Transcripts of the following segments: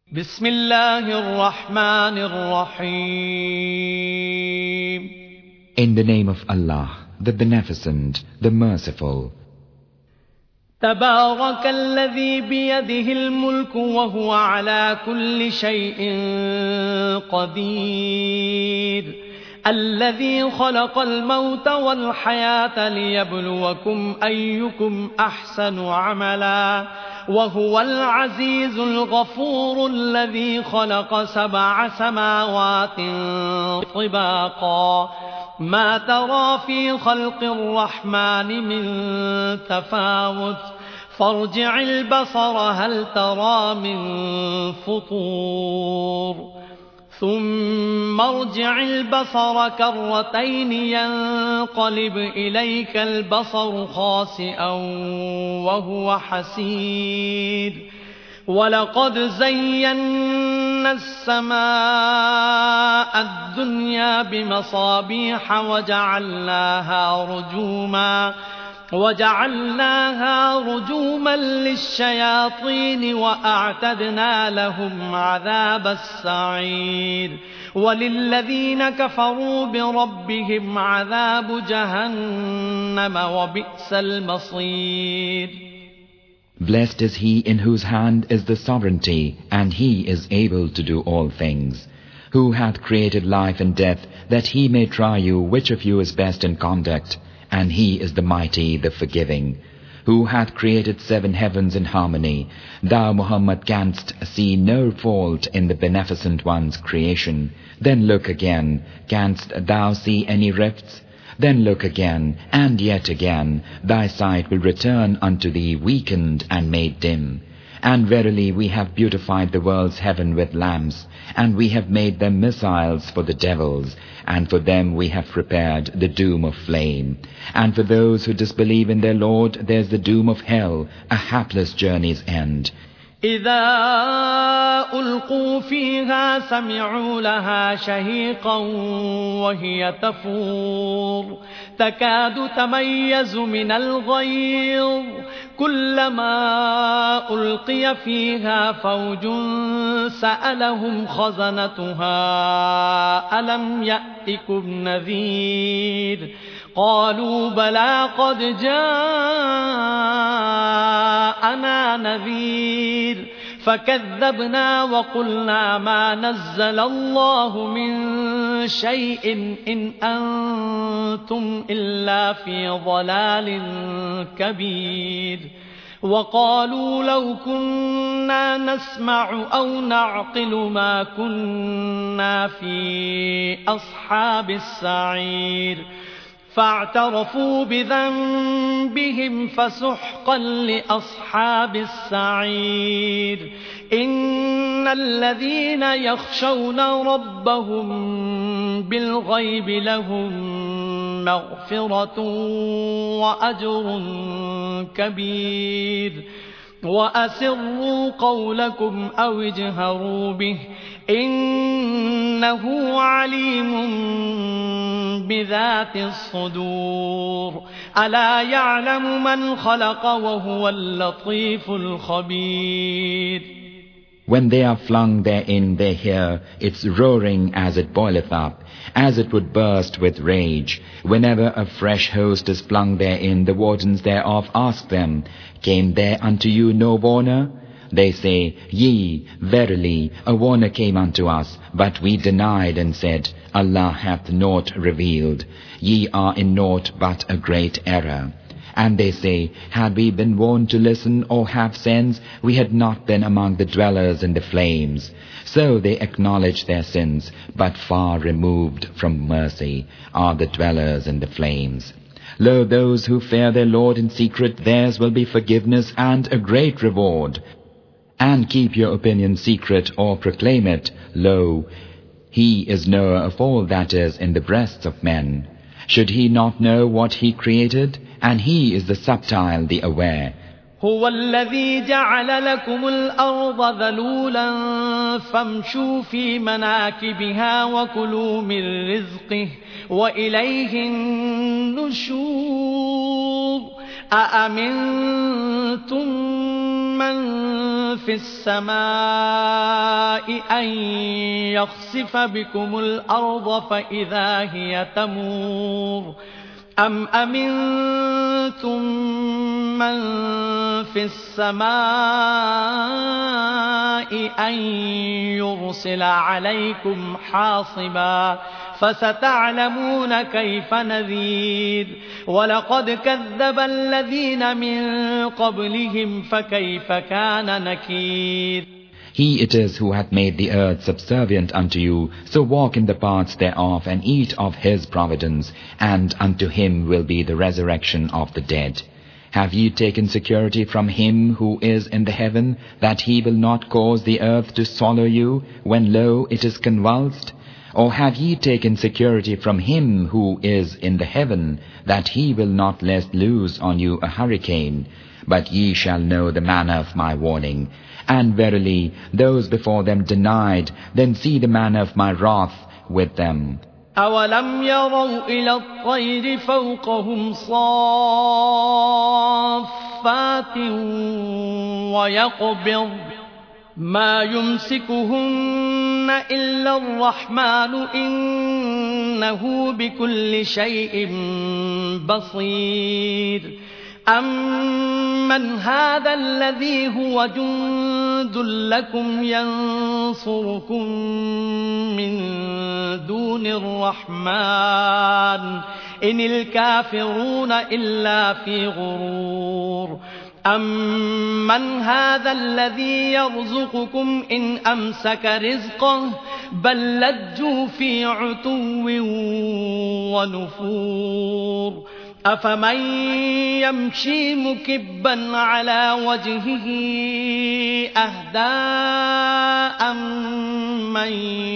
بسم الله الرحمن الرحيم. In the name of Allah, the Beneficent, the Merciful. تبارك الذي بيده الملك وهو على كل شيء قدير الذي خلق الموت والحياة ليبلوكم أيكم أحسن عملا وهو العزيز الغفور الذي خلق 7 سماوات طباقا ما ترى في خلق الرحمن من تفاوت فارجع البصر هل ترى من فطور ثم ارجع البصر كرتين ينقلب إليك البصر خاسئا وهو حسير ولقد زينا السماء الدنيا بمصابيح وجعلناها رجوما للشياطين وأعتدنا لهم عذاب السعير وللذين كفروا بربهم عذاب جهنم وبئس المصير. Blessed is he in whose hand is the sovereignty, and he is able to do all things. Who hath created life and death, that he may try you which of you is best in conduct, and he is the mighty, the forgiving. Who hath created 7 heavens in harmony. Thou, Muhammad, canst see no fault in the Beneficent One's creation. Then look again. Canst thou see any rifts? Then look again, and yet again. Thy sight will return unto thee weakened and made dim. And verily we have beautified the world's heaven with lamps, and we have made them missiles for the devils, and for them we have prepared the doom of flame. And for those who disbelieve in their Lord, there's the doom of hell, a hapless journey's end. إذا ألقوا فيها سمعوا لها شهيقا وهي تفور تكاد تميز من الغيظ كلما ألقي فيها فوج سألهم خزنتها ألم يأتكم نذير قالوا بلى قد جاءنا نذير فكذبنا وقلنا ما نزل الله من شيء إن أنتم إلا في ضلال كبير وقالوا لو كنا نسمع أو نعقل ما كنا في أصحاب السعير فاعترفوا بذنبهم فسحقا لأصحاب السعير إن الذين يخشون ربهم بالغيب لهم مغفرة وأجر كبير وأسروا قولكم أو اجهروا به إنه عليم بذات الصدور ألا يعلم من خلق وهو اللطيف الخبير. When they are flung therein, they hear its roaring as it boileth up, as it would burst with rage. Whenever a fresh host is flung therein, the wardens thereof ask them, Came there unto you no warner? They say, Yea, verily, a warner came unto us, but we denied and said, Allah hath naught revealed. Ye are in naught but a great error. And they say, Had we been warned to listen or have sense, we had not been among the dwellers in the flames. So they acknowledge their sins, but far removed from mercy are the dwellers in the flames. Lo, those who fear their Lord in secret, theirs will be forgiveness and a great reward. And keep your opinion secret or proclaim it. Lo, He is knower of all that is in the breasts of men. Should He not know what He created? And He is the subtile, the aware. هو الذي جعل لكم الأرض ذلولا فامشوا في مناكبها وكلوا من رزقه وإليه النشور أأمنتم من في السماء أن يخسف بكم الأرض فإذا هي تمور أم أمنتم من في السماء أن يرسل عليكم حاصبا فستعلمون كيف نذير ولقد كذب الذين من قبلهم فكيف كان نكير. He it is who hath made the earth subservient unto you, so walk in the paths thereof, and eat of his providence, and unto him will be the resurrection of the dead. Have ye taken security from him who is in the heaven, that he will not cause the earth to swallow you, when lo, it is convulsed? Or have ye taken security from him who is in the heaven, that he will not let loose on you a hurricane? But ye shall know the manner of my warning. And verily, those before them denied, then see the manner of my wrath with them. أَوَلَمْ يَرَوْا إِلَى الطَّيْرِ فَوْقَهُمْ صَافَّاتٍ وَيَقْبِضْنَ مَا يُمْسِكُهُنَّ إِلَّا الرَّحْمَنُ إِنَّهُ بِكُلِّ شَيْءٍ بَصِيرٌ. أَمَّنْ هَذَا الَّذِي هُوَ جُندٌ لَكُمْ يَنصُرُكُم مِّن دُونِ الرَّحْمَنِ إِنِ الْكَافِرُونَ إِلَّا فِي غُرُورٍ. أَمَّنْ هَذَا الَّذِي يَرْزُقُكُمْ إِنْ أَمْسَكَ رِزْقَهُ بَل لَّجُّوا فِي عُتُوٍّ وَنُفُورٍ. أَفَمَن يَمْشِي مُكِبًّا عَلَى وَجْهِهِ أَهْدَىٰ أَمَّن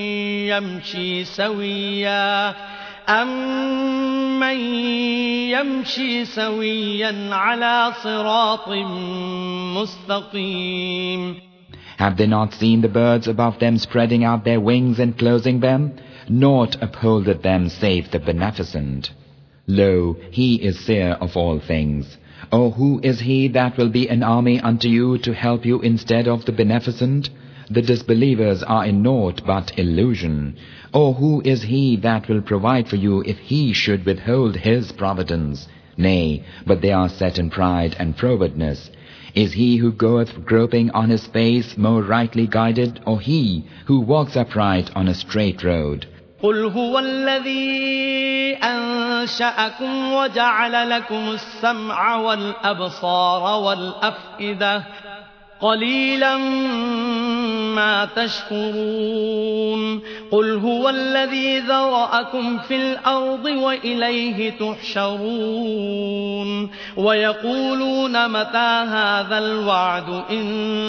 يَمْشِي سَوِيًّا عَلَى صِرَاطٍ مُّسْتَقِيمٍ. Have they not seen the birds above them spreading out their wings and closing them? Naught upholdeth them save the Beneficent. Lo, he is seer of all things. O who is he that will be an army unto you to help you instead of the Beneficent? The disbelievers are in naught but illusion. O who is he that will provide for you if he should withhold his providence? Nay, but they are set in pride and frowardness. Is he who goeth groping on his face more rightly guided, or he who walks upright on a straight road? قُلْ هُوَ الَّذِي أَنشَأَكُمْ وَجَعَلَ لَكُمُ السَّمْعَ وَالْأَبْصَارَ وَالْأَفْئِدَةَ قَلِيلًا مَا تَشْكُرُونَ. قُلْ هُوَ الَّذِي ذَرَأَكُمْ فِي الْأَرْضِ وَإِلَيْهِ تُحْشَرُونَ. وَيَقُولُونَ مَتَىٰ هَٰذَا الْوَعْدُ إِن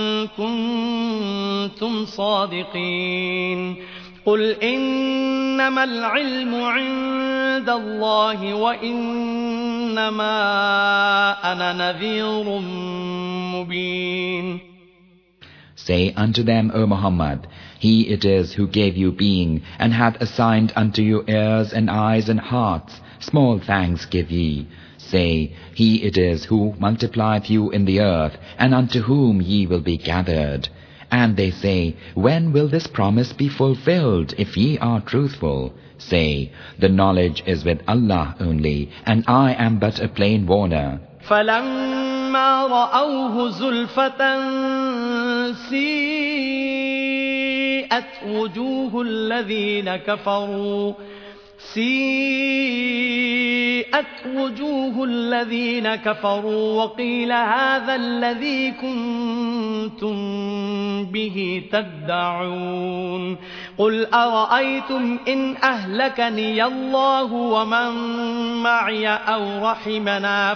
كُنتُمْ صَادِقِينَ. قُلْ إِنَّمَا الْعِلْمُ عِندَ اللَّهِ وَإِنَّمَا أَنَا نَذِيرٌ مُّبِينٌ. Say unto them, O Muhammad, He it is who gave you being, and hath assigned unto you ears and eyes and hearts. Small thanks give ye. Say, He it is who multiplieth you in the earth, and unto whom ye will be gathered. And they say, when will this promise be fulfilled, if ye are truthful? Say, the knowledge is with Allah only, and I am but a plain warner. فَلَمَّا رَأَوْهُ زُلْفَةً سِيئَتْ وُجُوهُ الَّذِينَ كَفَرُوا وَقِيلَ هَذَا الَّذِي كُنتُم بِهِ تَدَّعُونَ. قُلْ أَرَأَيْتُمْ إِنْ أَهْلَكَنِيَ اللَّهُ وَمَن مَّعِيَ أَوْ رَحِمَنَا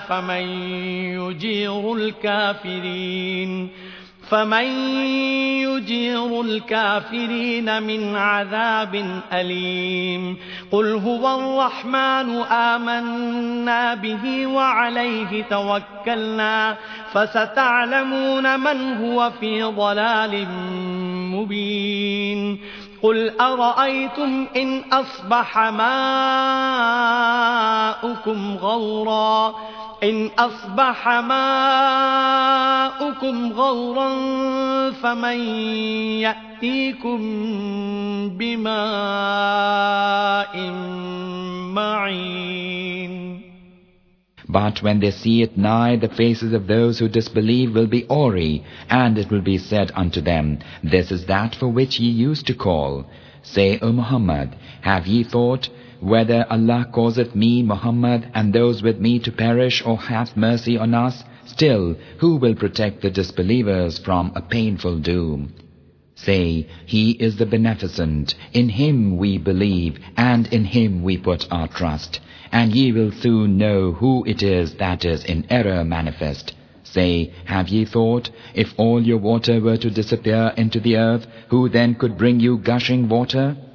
فمن يجير الكافرين من عذاب أليم. قل هو الرحمن آمنا به وعليه توكلنا فستعلمون من هو في ضلال مبين. قل أرأيتم إن أصبح ماؤكم غورا إن أصبح ماؤكم غورا فمن يأتيكم بماء معين. But when they see it nigh, the faces of those who disbelieve will be awry, and it will be said unto them, This is that for which ye used to call. Say, O Muhammad, have ye thought whether Allah causeth me, Muhammad, and those with me to perish, or hath mercy on us? Still, who will protect the disbelievers from a painful doom? Say, He is the Beneficent, in Him we believe, and in Him we put our trust. And ye will soon know who it is that is in error manifest. Say, have ye thought, if all your water were to disappear into the earth, who then could bring you gushing water?